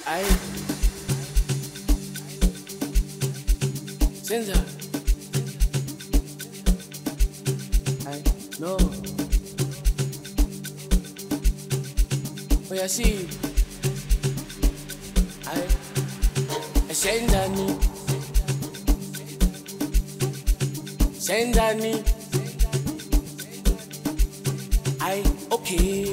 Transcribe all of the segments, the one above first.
I Senza I no Oya see I Sendani I okay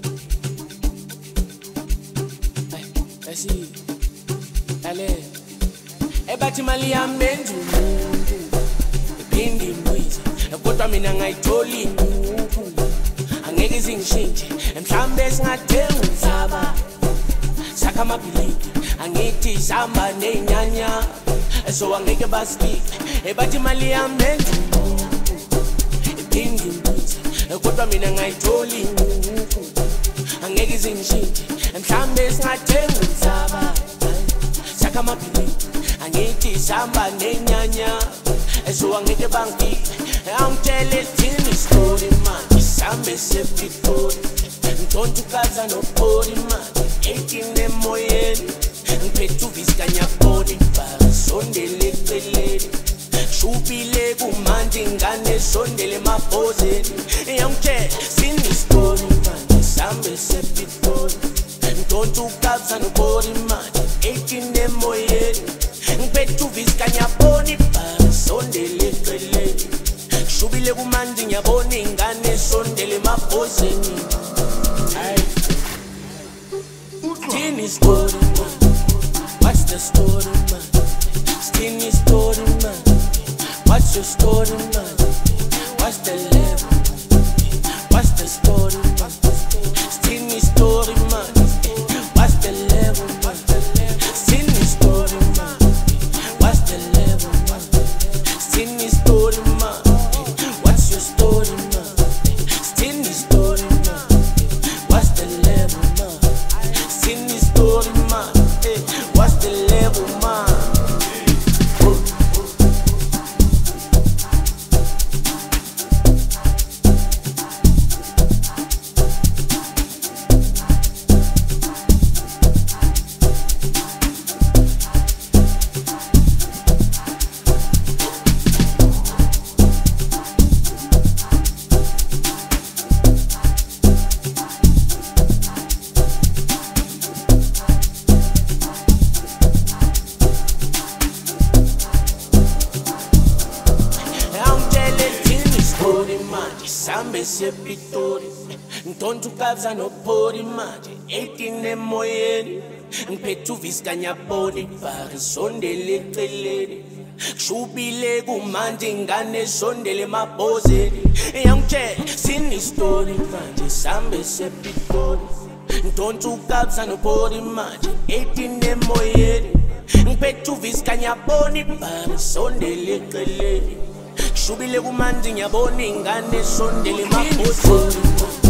I see Dale Ebathi mali yami enza umuntu Iphinde imbize kodwa mina ngayithola inqubo Angeke izingishintshe mhlambe singathenga umhlaba Sakha amabhilidi angithi sihamba nenyanya So angeke basipike Ebathi mali yami enza umuntu Iphinde imbize kodwa mina ngayithola inqubo Angeke izingishintshe mhlambe singathenga umhlaba Sakha amabhilidi angithi sihamba nenyanya So angeke bangipike Angitshele thini istory manje Sihambe sepitoli Ngidonsa ukaza nopoli manje 18 emoyeni Ngiphethe uvisikanya body bar Sondele eceleni Shubile kumanje ingane sondele emabhozeni Angitshele thini istory manje Sihambe sepitoli Ngidonsa ukaza nopoli manje 18 emoyeni Ngiphethe uvisikanya body bar Sondele eceleni Shubile kumanje ngiyabona ingane sondele emabhozeni Tini story man What's the story man Tini story man What's your story man What's the level What's the story man Tini story man What's the level Tini story man What's the level Tini story man What's your story man Tini story man What's the level man Tini story man What's the level man Sihambe sepitoli Ngidonsa ukaza nopoli manje 18 emoyeni Ngiphethe uvisikanya body bar Sondele eceleni Shubile kumanje ingane sondele emabhozeni Angitshele thini istory manje Sihambe sepitoli Ngidonsa ukaza nopoli manje 18 emoyeni Ngiphethe uvisikanya body bar Sondele eceleni Shubile kumanje ngiyabona ingane sondele emabhozeni